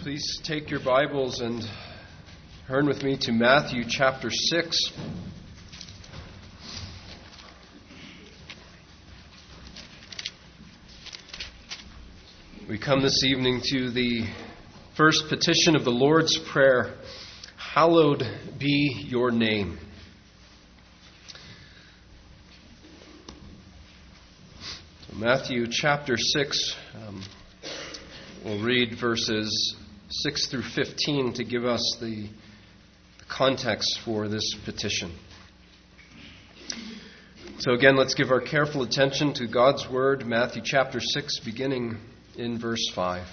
Please take your Bibles and turn with me to Matthew chapter 6. We come this evening to the first petition of the Lord's Prayer, "Hallowed be your name." So Matthew chapter 6, we'll read verses 6 through 15 to give us the context for this petition. So again, let's give our careful attention to God's Word, Matthew chapter 6, beginning in verse 5.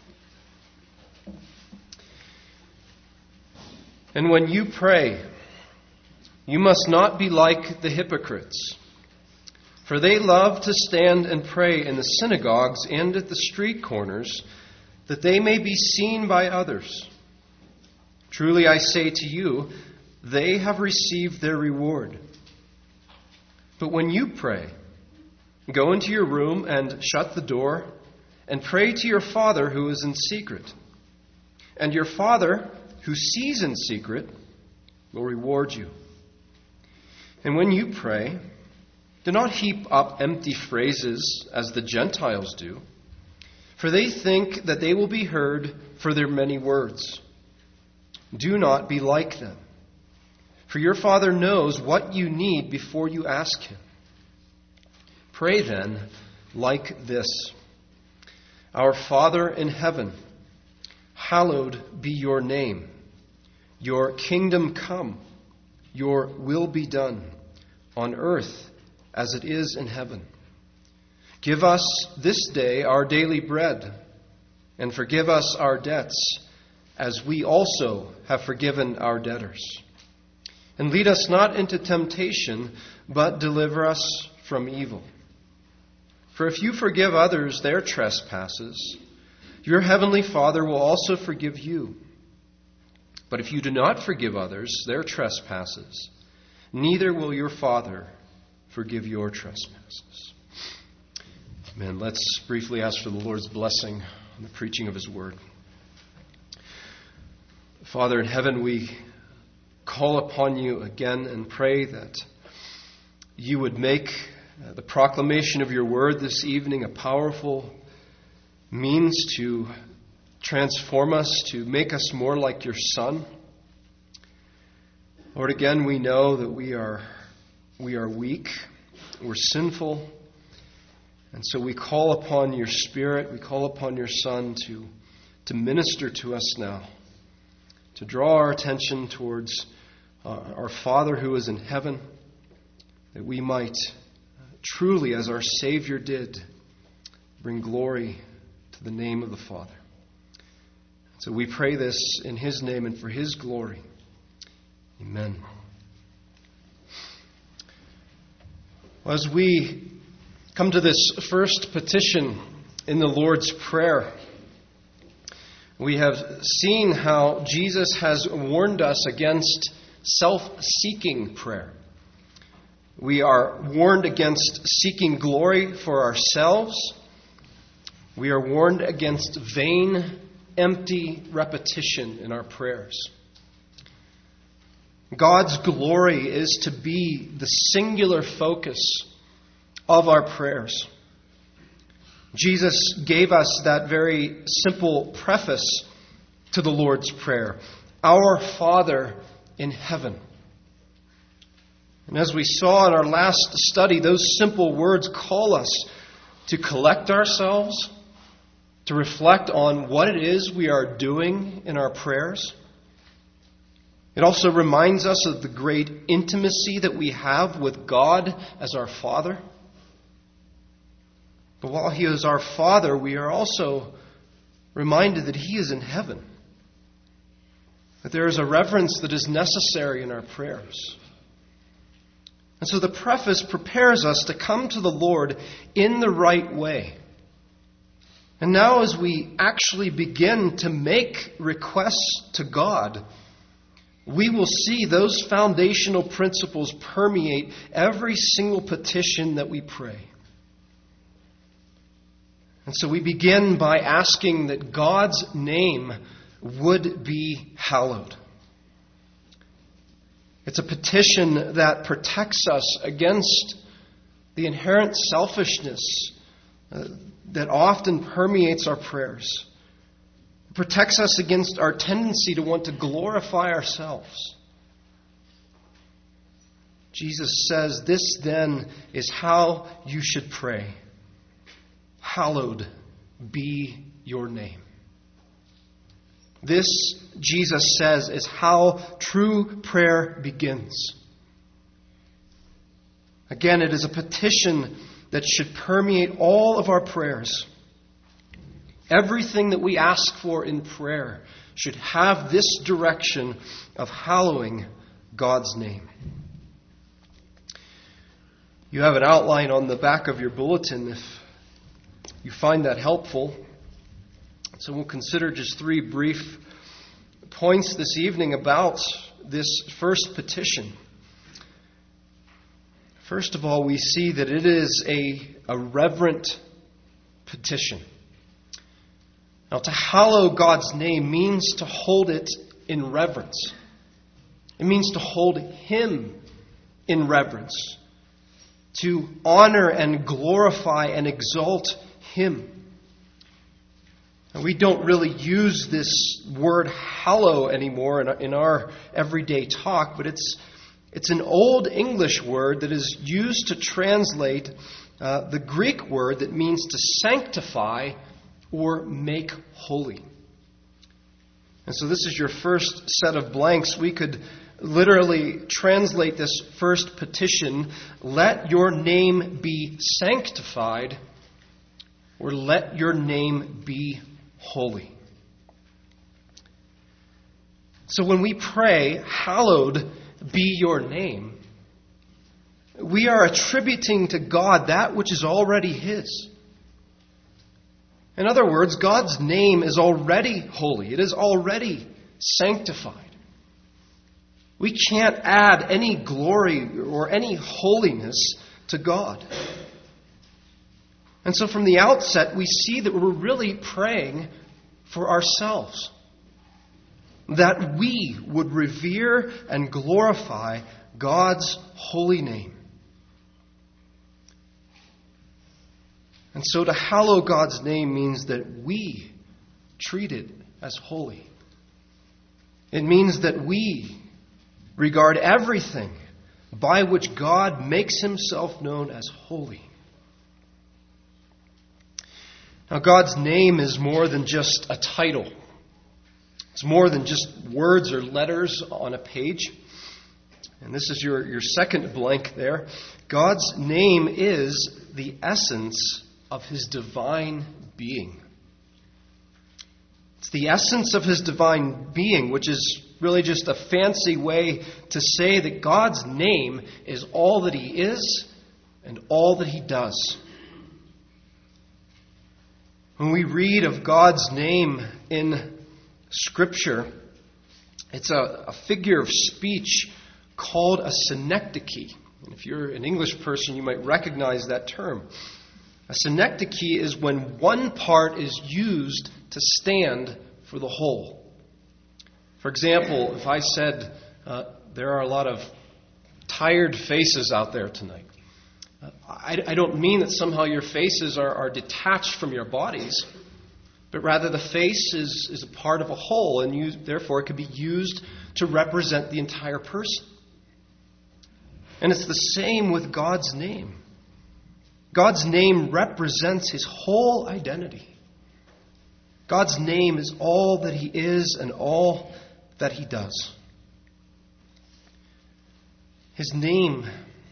"And when you pray, you must not be like the hypocrites, for they love to stand and pray in the synagogues and at the street corners, that they may be seen by others. Truly I say to you, they have received their reward. But when you pray, go into your room and shut the door, and pray to your Father who is in secret. And your Father, who sees in secret, will reward you. And when you pray, do not heap up empty phrases as the Gentiles do, for they think that they will be heard for their many words. Do not be like them, for your Father knows what you need before you ask Him. Pray then like this: Our Father in heaven, hallowed be your name. Your kingdom come, your will be done, on earth as it is in heaven. Give us this day our daily bread, and forgive us our debts, as we also have forgiven our debtors. And lead us not into temptation, but deliver us from evil. For if you forgive others their trespasses, your heavenly Father will also forgive you. But if you do not forgive others their trespasses, neither will your Father forgive your trespasses." Amen. Let's briefly ask for the Lord's blessing on the preaching of His Word. Father in heaven, we call upon you again and pray that you would make the proclamation of your Word this evening a powerful means to transform us, to make us more like your Son. Lord, again, we know that we are weak, we're sinful, and so we call upon your Spirit, we call upon your Son to minister to us now, to draw our attention towards our Father who is in heaven, that we might truly, as our Savior did, bring glory to the name of the Father. So we pray this in His name and for His glory. Amen. As we come to this first petition in the Lord's Prayer, we have seen how Jesus has warned us against self-seeking prayer. We are warned against seeking glory for ourselves. We are warned against vain, empty repetition in our prayers. God's glory is to be the singular focus of our prayers. Jesus gave us that very simple preface to the Lord's Prayer: Our Father in heaven. And as we saw in our last study, those simple words call us to collect ourselves, to reflect on what it is we are doing in our prayers. It also reminds us of the great intimacy that we have with God as our Father. But while He is our Father, we are also reminded that He is in heaven, that there is a reverence that is necessary in our prayers. And so the preface prepares us to come to the Lord in the right way. And now as we actually begin to make requests to God, we will see those foundational principles permeate every single petition that we pray. And so we begin by asking that God's name would be hallowed. It's a petition that protects us against the inherent selfishness that often permeates our prayers. It protects us against our tendency to want to glorify ourselves. Jesus says, "This then is how you should pray. Hallowed be your name." This, Jesus says, is how true prayer begins. Again, it is a petition that should permeate all of our prayers. Everything that we ask for in prayer should have this direction of hallowing God's name. You have an outline on the back of your bulletin if you find that helpful. So we'll consider just 3 brief points this evening about this first petition. First of all, we see that it is a reverent petition. Now, to hallow God's name means to hold it in reverence. It means to hold Him in reverence, to honor and glorify and exalt Him. We don't really use this word hallow anymore in our everyday talk, but it's an old English word that is used to translate the Greek word that means to sanctify or make holy. And so this is your first set of blanks. We could literally translate this first petition, "Let your name be sanctified," or "Let your name be holy." So when we pray, "Hallowed be your name," we are attributing to God that which is already His. In other words, God's name is already holy. It is already sanctified. We can't add any glory or any holiness to God. And so from the outset, we see that we're really praying for ourselves, that we would revere and glorify God's holy name. And so to hallow God's name means that we treat it as holy. It means that we regard everything by which God makes Himself known as holy. Now, God's name is more than just a title. It's more than just words or letters on a page. And this is your second blank there. God's name is the essence of His divine being. It's the essence of His divine being, which is really just a fancy way to say that God's name is all that He is and all that He does. When we read of God's name in Scripture, it's a figure of speech called a synecdoche. And if you're an English person, you might recognize that term. A synecdoche is when one part is used to stand for the whole. For example, if I said, there are a lot of tired faces out there tonight, I don't mean that somehow your faces are detached from your bodies, but rather the face is a part of a whole, and therefore it could be used to represent the entire person. And it's the same with God's name. God's name represents His whole identity. God's name is all that He is and all that He does. His name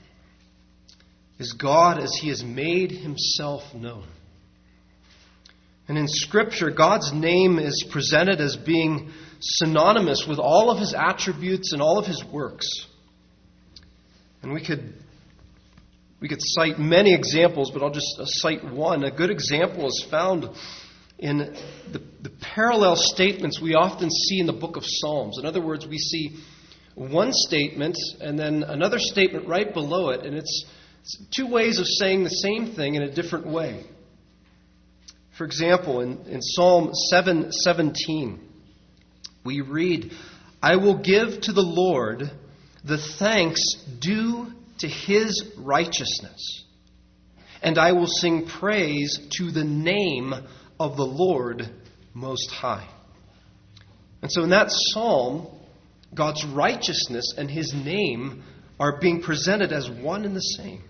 is God as He has made Himself known. And in Scripture, God's name is presented as being synonymous with all of His attributes and all of His works. And we could cite many examples, but I'll just cite one. A good example is found in the parallel statements we often see in the book of Psalms. In other words, we see one statement and then another statement right below it, and it's two ways of saying the same thing in a different way. For example, in Psalm 7:17, we read, "I will give to the Lord the thanks due to His righteousness, and I will sing praise to the name of the Lord Most High." And so in that psalm, God's righteousness and His name are being presented as one and the same.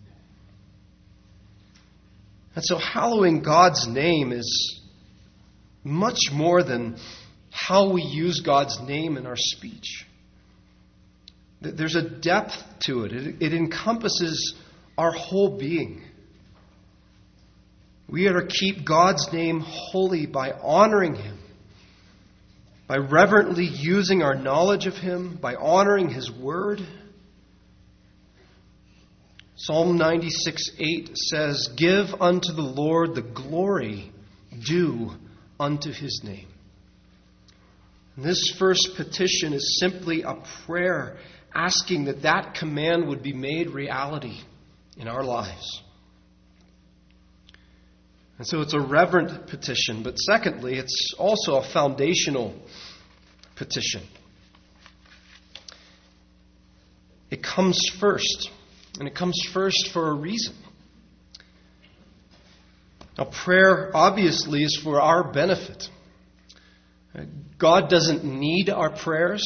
And so hallowing God's name is much more than how we use God's name in our speech. There's a depth to it. It encompasses our whole being. We are to keep God's name holy by honoring Him, by reverently using our knowledge of Him, by honoring His Word. Psalm 96:8 says, "Give unto the Lord the glory due unto His name." And this first petition is simply a prayer asking that that command would be made reality in our lives. And so it's a reverent petition, but secondly, it's also a foundational petition. It comes first, and it comes first for a reason. Now, prayer obviously is for our benefit. God doesn't need our prayers.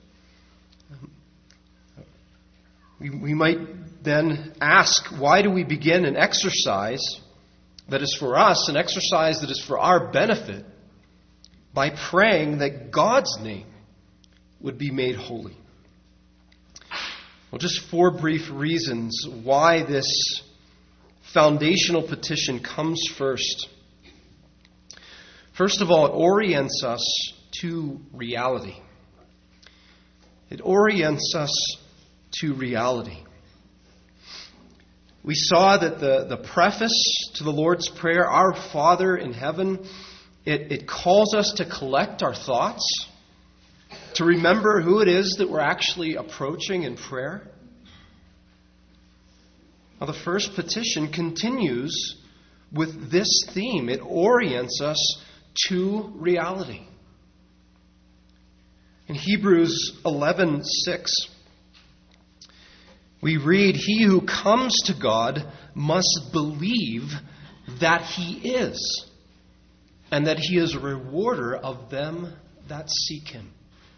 We might then ask, why do we begin an exercise that is for us, an exercise that is for our benefit, by praying that God's name would be made holy? Well, just 4 brief reasons why this foundational petition comes first. First of all, it orients us to reality. It orients us to reality. We saw that the preface to the Lord's Prayer, "Our Father in heaven," it calls us to collect our thoughts, to remember who it is that we're actually approaching in prayer. Now, the first petition continues with this theme. It orients us to reality. In Hebrews 11:6, we read, "He who comes to God must believe that He is, and that He is a rewarder of them that seek Him."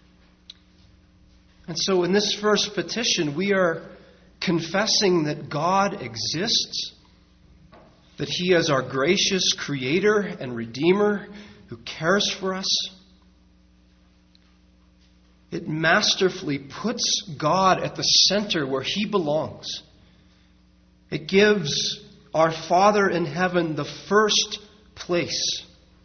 And so in this first petition, we are confessing that God exists, that He is our gracious Creator and Redeemer who cares for us. It masterfully puts God at the center where He belongs. It gives our Father in heaven the first place.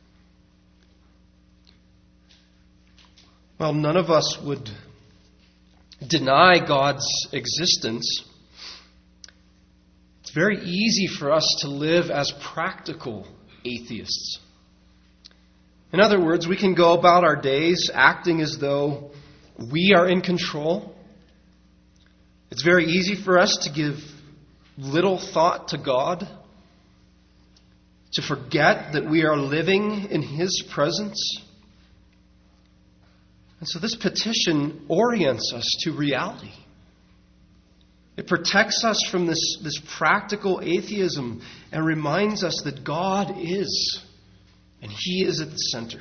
Well, none of us would deny God's existence. It's very easy for us to live as practical atheists. In other words, we can go about our days acting as though we are in control. It's very easy for us to give little thought to God, to forget that we are living in His presence. And so this petition orients us to reality. It protects us from this practical atheism and reminds us that God is, and He is at the center.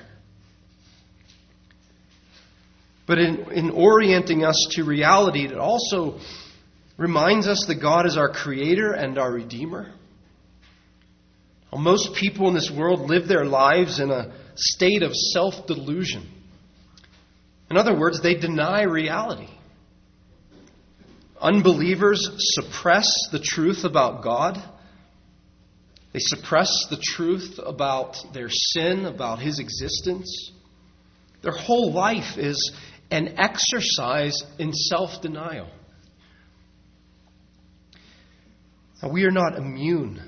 But in orienting us to reality, it also reminds us that God is our Creator and our Redeemer. Well, most people in this world live their lives in a state of self-delusion. In other words, they deny reality. Unbelievers suppress the truth about God. They suppress the truth about their sin, about His existence. Their whole life is an exercise in self-denial. Now, we are not immune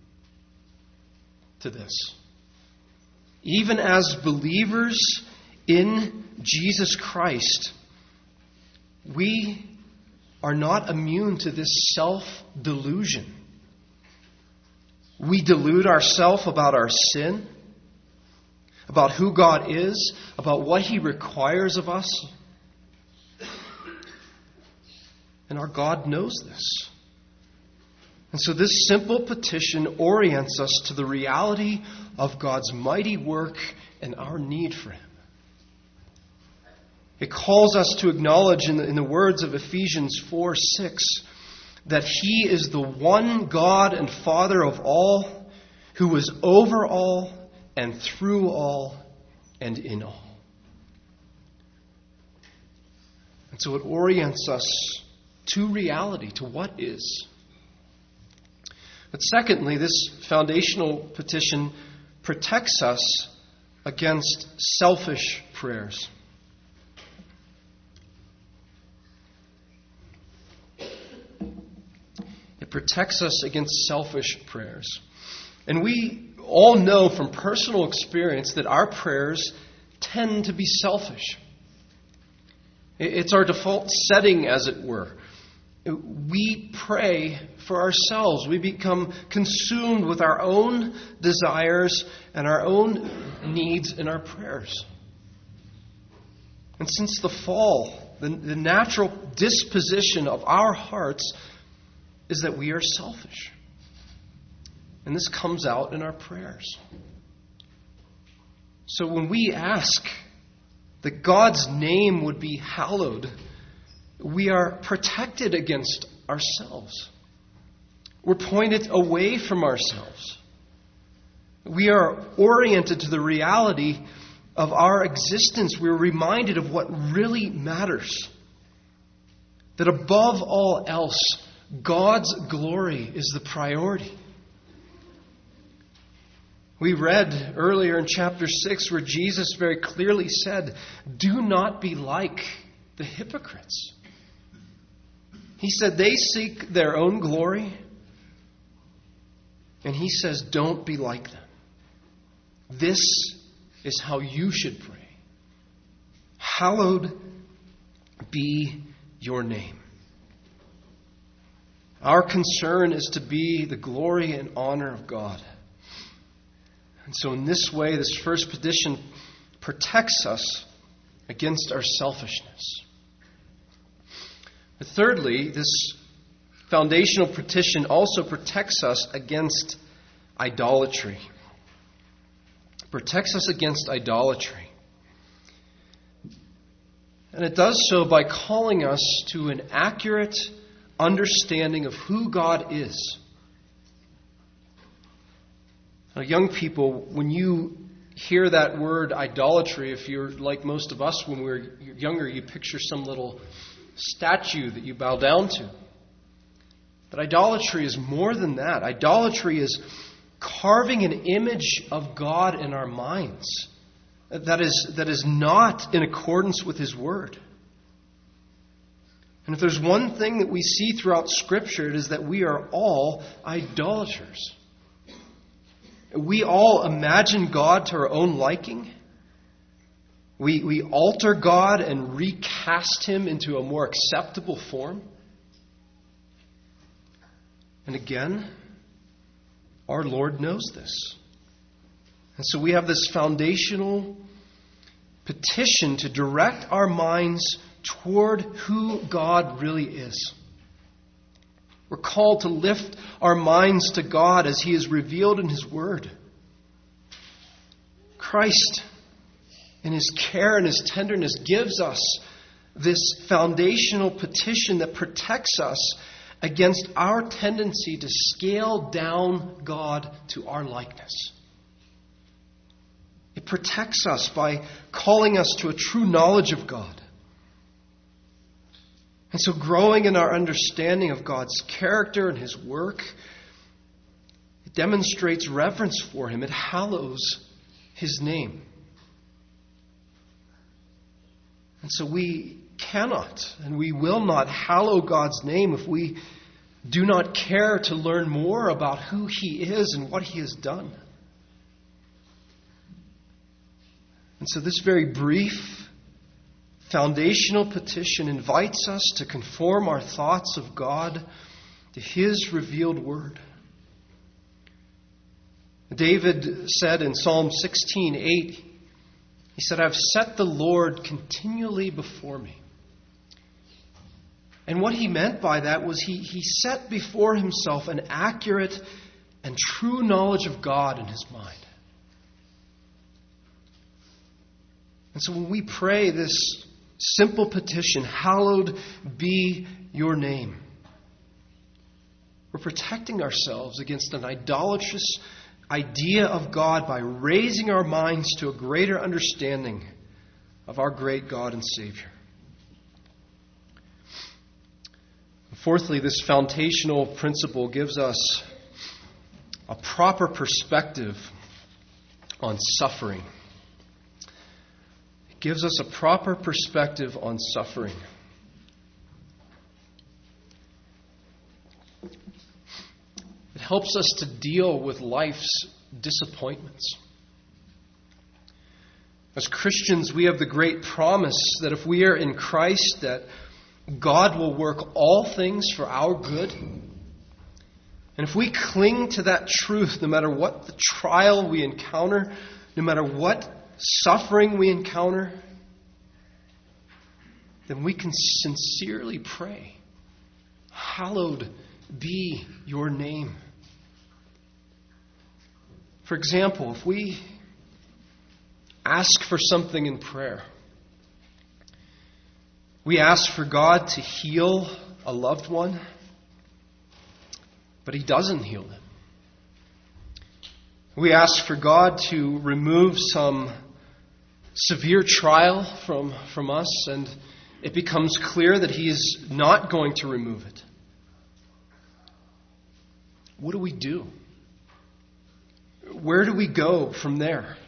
to this. Even as believers in Jesus Christ, we are not immune to this self-delusion. We delude ourselves about our sin, about who God is, about what He requires of us. And our God knows this. And so this simple petition orients us to the reality of God's mighty work and our need for Him. It calls us to acknowledge in the words of Ephesians 4:6 that He is the one God and Father of all, who is over all and through all and in all. And so it orients us to reality, to what is. But secondly, this foundational petition protects us against selfish prayers. It protects us against selfish prayers. And we all know from personal experience that our prayers tend to be selfish. It's our default setting, as it were. We pray for ourselves. We become consumed with our own desires and our own needs in our prayers. And since the fall, the natural disposition of our hearts is that we are selfish. And this comes out in our prayers. So when we ask that God's name would be hallowed, we are protected against ourselves. We're pointed away from ourselves. We are oriented to the reality of our existence. We're reminded of what really matters. That above all else, God's glory is the priority. We read earlier in chapter 6 where Jesus very clearly said, "Do not be like the hypocrites." He said they seek their own glory. And He says, don't be like them. This is how you should pray. Hallowed be your name. Our concern is to be the glory and honor of God. And so in this way, this first petition protects us against our selfishness. But thirdly, this foundational petition also protects us against idolatry. It protects us against idolatry. And it does so by calling us to an accurate understanding of who God is. Now, young people, when you hear that word idolatry, if you're like most of us when we were younger, you picture some little statue that you bow down to. But idolatry is more than that. Idolatry is carving an image of God in our minds that is not in accordance with His Word. And if there's one thing that we see throughout Scripture, it is that we are all idolaters. We all imagine God to our own liking. We alter God and recast Him into a more acceptable form. And again, our Lord knows this. And so we have this foundational petition to direct our minds toward who God really is. We're called to lift our minds to God as He is revealed in His Word. Christ, in His care and His tenderness, gives us this foundational petition that protects us against our tendency to scale down God to our likeness. It protects us by calling us to a true knowledge of God. And so growing in our understanding of God's character and His work, it demonstrates reverence for Him. It hallows His name. And so we cannot and we will not hallow God's name if we do not care to learn more about who He is and what He has done. And so this very brief foundational petition invites us to conform our thoughts of God to His revealed Word. David said in Psalm 16:8, He said, I've set the Lord continually before me. And what he meant by that was he set before himself an accurate and true knowledge of God in his mind. And so when we pray this simple petition, hallowed be your name, we're protecting ourselves against an idolatrous idea of God by raising our minds to a greater understanding of our great God and Savior. Fourthly, this foundational principle gives us a proper perspective on suffering. It gives us a proper perspective on suffering. It helps us to deal with life's disappointments. As Christians, we have the great promise that if we are in Christ, that God will work all things for our good. And if we cling to that truth, no matter what the trial we encounter, no matter what suffering we encounter, then we can sincerely pray, hallowed be your name. For example, if we ask for something in prayer, we ask for God to heal a loved one, but he doesn't heal them. We ask for God to remove some severe trial from us, and it becomes clear that he is not going to remove it. What do we do? Where do we go from there?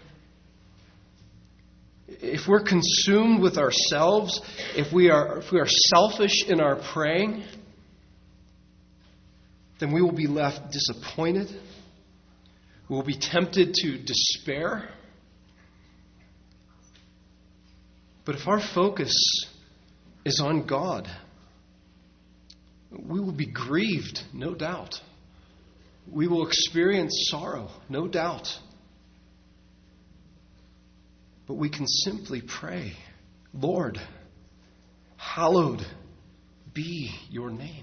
If we're consumed with ourselves, if we are selfish in our praying, then we will be left disappointed. We will be tempted to despair. But if our focus is on God, we will be grieved, no doubt. We will experience sorrow, no doubt. But we can simply pray, Lord, hallowed be your name.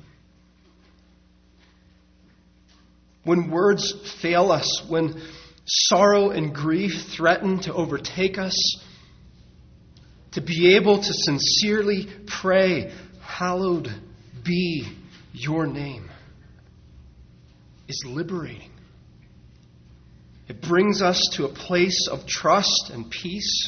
When words fail us, when sorrow and grief threaten to overtake us, to be able to sincerely pray, hallowed be your name, is liberating. It brings us to a place of trust and peace.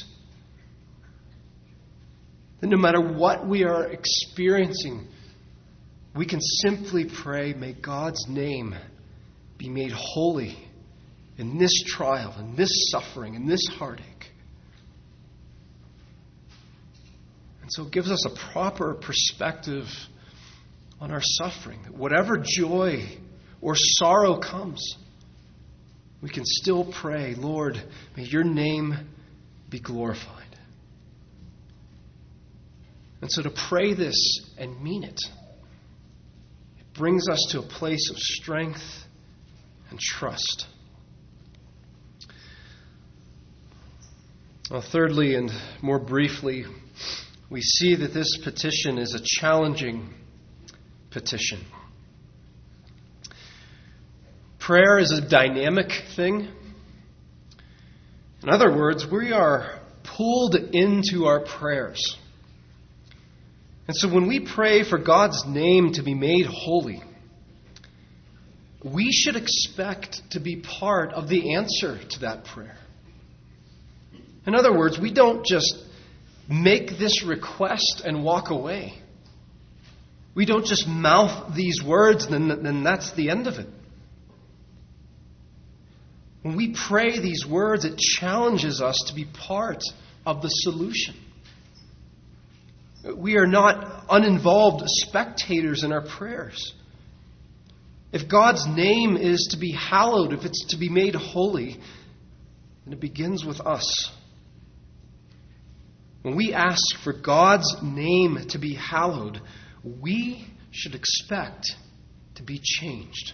That no matter what we are experiencing, we can simply pray, may God's name be made holy in this trial, in this suffering, in this heartache. And so it gives us a proper perspective on our suffering. That whatever joy or sorrow comes, we can still pray, Lord, may your name be glorified. And so to pray this and mean it, it brings us to a place of strength and trust. Well, thirdly, and more briefly, we see that this petition is a challenging petition. Prayer is a dynamic thing. In other words, we are pulled into our prayers. And so when we pray for God's name to be made holy, we should expect to be part of the answer to that prayer. In other words, we don't just make this request and walk away. We don't just mouth these words and then that's the end of it. When we pray these words, it challenges us to be part of the solution. We are not uninvolved spectators in our prayers. If God's name is to be hallowed, if it's to be made holy, then it begins with us. When we ask for God's name to be hallowed, we should expect to be changed.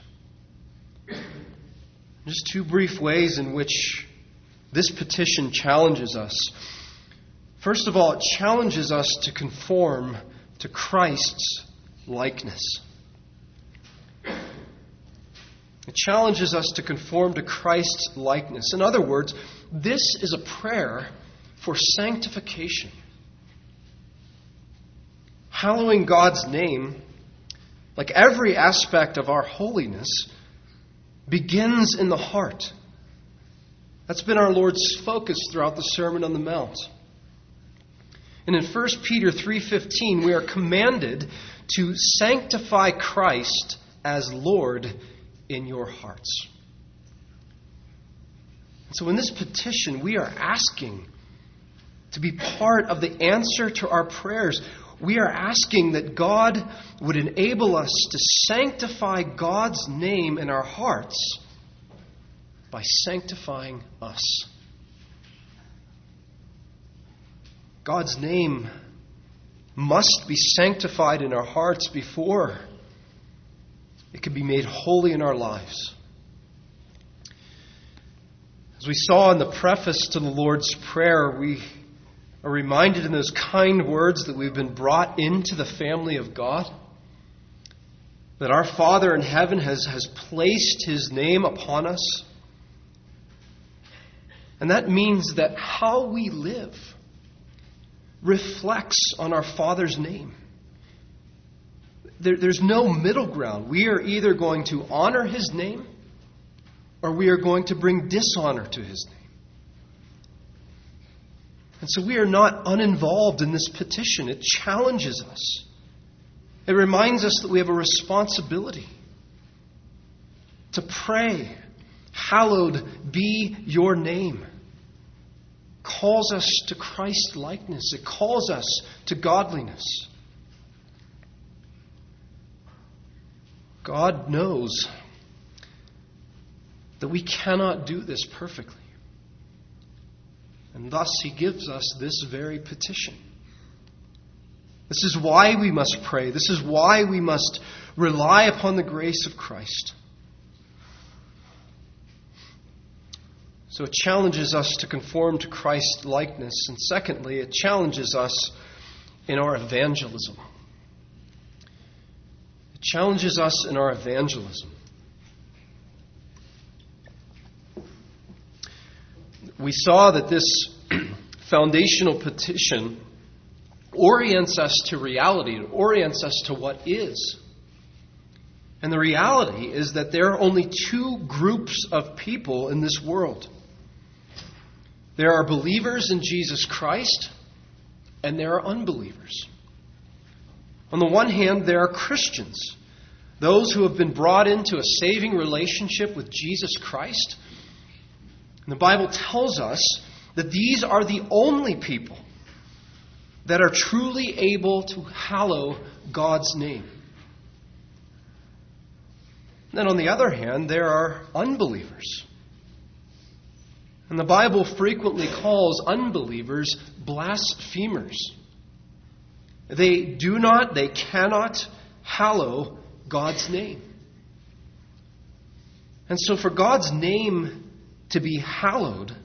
Just two brief ways in which this petition challenges us. First of all, it challenges us to conform to Christ's likeness. It challenges us to conform to Christ's likeness. In other words, this is a prayer for sanctification. Hallowing God's name, like every aspect of our holiness, begins in the heart. That's been our Lord's focus throughout the Sermon on the Mount. And in 1 Peter 3:15, we are commanded to sanctify Christ as Lord in your hearts. And so in this petition, we are asking to be part of the answer to our prayers. We are asking that God would enable us to sanctify God's name in our hearts by sanctifying us. God's name must be sanctified in our hearts before it can be made holy in our lives. As we saw in the preface to the Lord's Prayer, we are reminded in those kind words that we've been brought into the family of God, that our Father in heaven has placed His name upon us. And that means that how we live reflects on our Father's name. There's no middle ground. We are either going to honor His name or we are going to bring dishonor to His name. And so we are not uninvolved in this petition. It challenges us. It reminds us that we have a responsibility to pray, "Hallowed be your name." Calls us to Christ likeness. It calls us to godliness. God knows that we cannot do this perfectly. And thus He gives us this very petition. This is why we must pray. This is why we must rely upon the grace of Christ. So it challenges us to conform to Christ's likeness. And secondly, it challenges us in our evangelism. It challenges us in our evangelism. We saw that this foundational petition orients us to reality. It orients us to what is. And the reality is that there are only two groups of people in this world. There are believers in Jesus Christ, and there are unbelievers. On the one hand, there are Christians, those who have been brought into a saving relationship with Jesus Christ. And the Bible tells us that these are the only people that are truly able to hallow God's name. And then on the other hand, there are unbelievers. And the Bible frequently calls unbelievers blasphemers. They cannot hallow God's name. And so for God's name to be hallowed,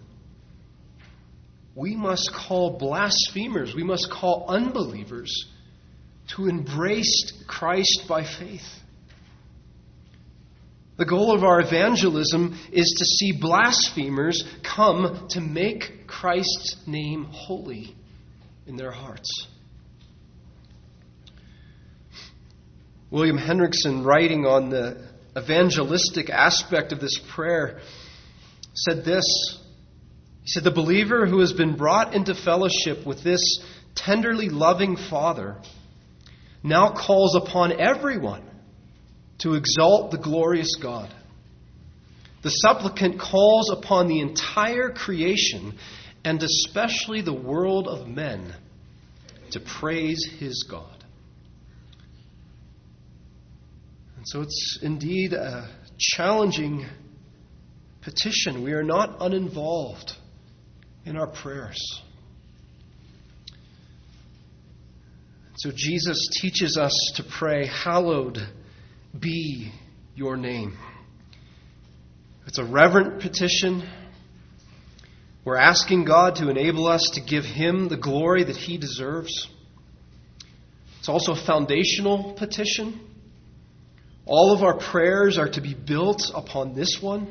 we must call blasphemers, we must call unbelievers to embrace Christ by faith. The goal of our evangelism is to see blasphemers come to make Christ's name holy in their hearts. William Hendrickson, writing on the evangelistic aspect of this prayer, said this. He said, "The believer who has been brought into fellowship with this tenderly loving Father now calls upon everyone to exalt the glorious God. The supplicant calls upon the entire creation, and especially the world of men, to praise his God." And so it's indeed a challenging petition. We are not uninvolved in our prayers. So Jesus teaches us to pray, "Hallowed be your name." It's a reverent petition We're asking God to enable us to give Him the glory that He deserves. It's also a foundational petition. All of our prayers are to be built upon this one.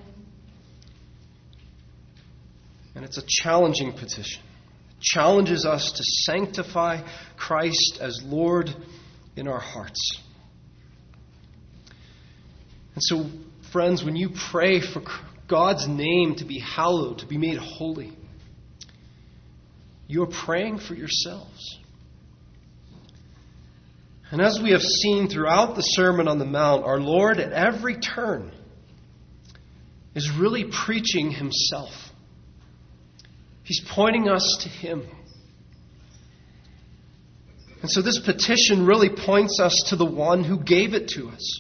And it's a challenging petition. It challenges us to sanctify Christ as Lord in our hearts. And so, friends, when you pray for God's name to be hallowed, to be made holy, you're praying for yourselves. And as we have seen throughout the Sermon on the Mount, our Lord at every turn is really preaching Himself. He's pointing us to Him. And so this petition really points us to the one who gave it to us.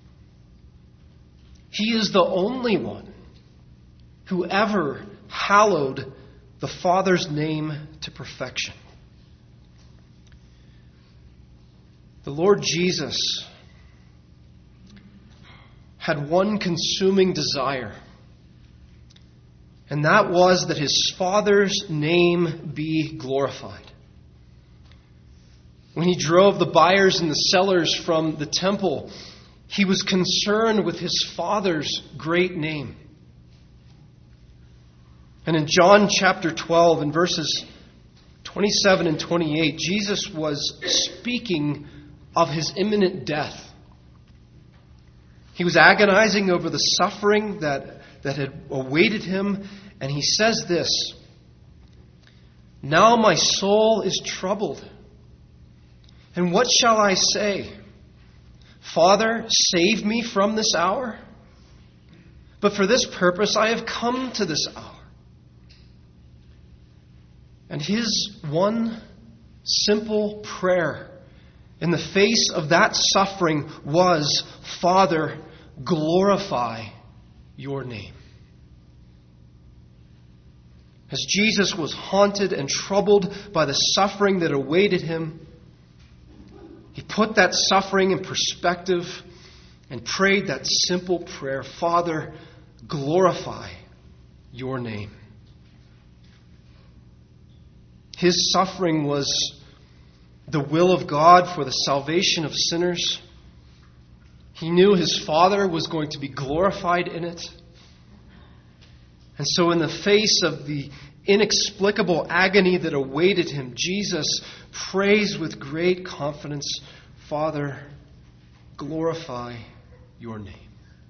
He is the only one who ever hallowed the Father's name to perfection. The Lord Jesus had one consuming desire, and that was that His Father's name be glorified. When He drove the buyers and the sellers from the temple, He was concerned with His Father's great name. And in John chapter 12, in verses 27 and 28, Jesus was speaking of His imminent death. He was agonizing over the suffering that had awaited Him, and He says this, "Now my soul is troubled. And what shall I say? Father, save me from this hour? But for this purpose I have come to this hour." And His one simple prayer in the face of that suffering was, "Father, glorify your name." As Jesus was haunted and troubled by the suffering that awaited Him, He put that suffering in perspective and prayed that simple prayer, "Father, glorify your name." His suffering was the will of God for the salvation of sinners. He knew His Father was going to be glorified in it. And so in the face of the inexplicable agony that awaited Him, Jesus prays with great confidence, "Father, glorify your name."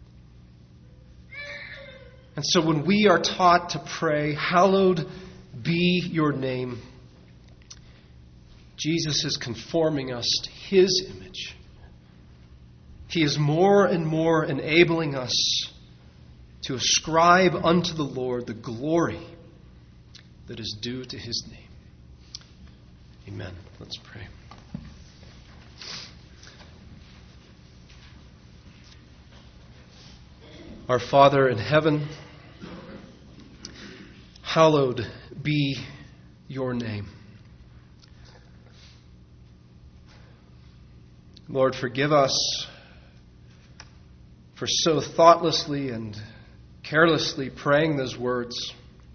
And so when we are taught to pray, "Hallowed be your name," Jesus is conforming us to His image. He is more and more enabling us to ascribe unto the Lord the glory that is due to His name. Amen. Let's pray. Our Father in heaven, hallowed be your name. Lord, forgive us for so thoughtlessly and carelessly praying those words.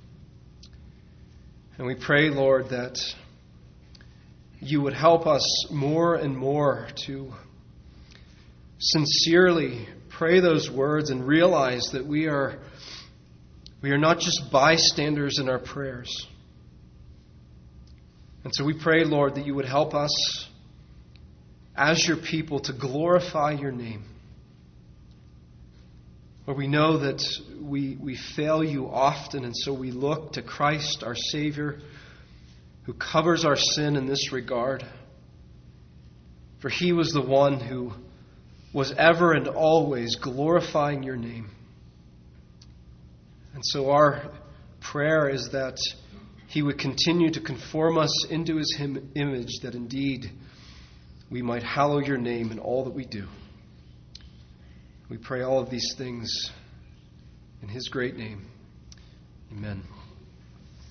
And we pray, Lord, that you would help us more and more to sincerely pray those words and realize that we are not just bystanders in our prayers. And so we pray, Lord, that you would help us as your people to glorify your name. Lord, we know that we fail you often, and so we look to Christ, our Savior, who covers our sin in this regard. For He was the one who was ever and always glorifying your name. And so our prayer is that He would continue to conform us into His image, that indeed we might hallow your name in all that we do. We pray all of these things in His great name. Amen.